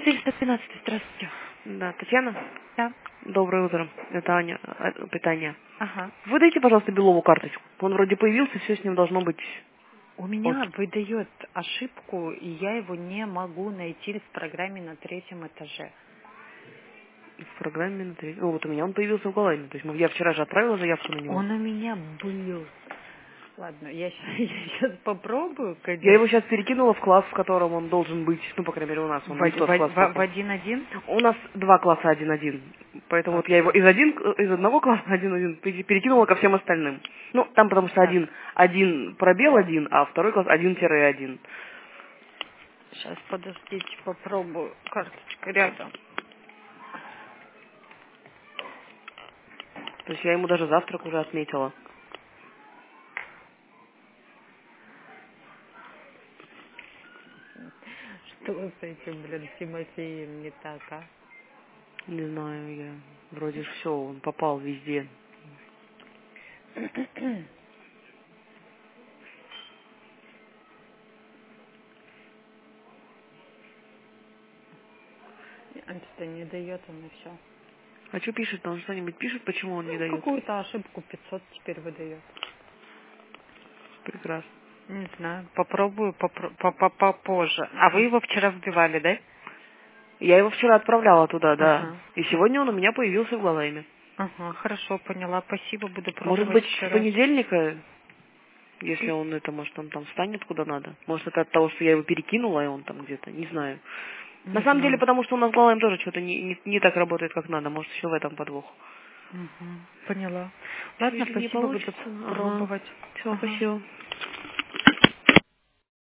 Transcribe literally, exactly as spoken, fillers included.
четыреста тринадцать, здравствуйте. Да, Татьяна? Да. Доброе утро. Это Аня. А, Питание. Ага. Выдайте, пожалуйста, Белову карточку. Он вроде появился, все с ним должно быть. У меня Окей. выдает ошибку, и я его не могу найти в программе на третьем этаже. В программе на три. О, вот у меня он появился в Голландии. То есть мы- я вчера же отправила заявку на него. Он у меня был. Ладно, я сейчас попробую, Я его конечно. сейчас перекинула в класс, в котором он должен быть. Ну, по крайней мере, у нас. Он В, не в од- тот в, од- класс в, в попал. один-один? У нас два класса один-один. Поэтому вот я его Окей. из, один, из одного класса один-один пере- перекинула ко всем остальным. Ну, там потому что Так, один, один пробел один, а второй класс один-один. сейчас подождите, попробую. Карточка рядом. То есть я ему даже завтрак уже отметила. Что с этим, блин, Тимофеем не так, а? Не знаю, я вроде все, он попал везде. Он что не дает, он и все. А что пишет? Он что-нибудь пишет, почему он не Ну, дает? какую-то ошибку пятьсот теперь выдает. Прекрасно. Не знаю, попробую попро- по- по- попозже. А вы его вчера вбивали, да? Я его вчера отправляла туда, да. Ага. И сегодня он у меня появился в Галайме. Ага, хорошо, поняла. Спасибо, буду Может пробовать быть, еще с раз. понедельника, если он это, может, он там встанет куда надо. Может, это от того, что я его перекинула, и он там где-то, не знаю. На Не самом деле, знаю. потому что у нас в Галайме тоже что-то не, не, не так работает, как надо. Может, еще в этом подвох. Угу, поняла. Ладно, Если не спасибо, буду получится, ага. пробовать. Все, Ага. спасибо.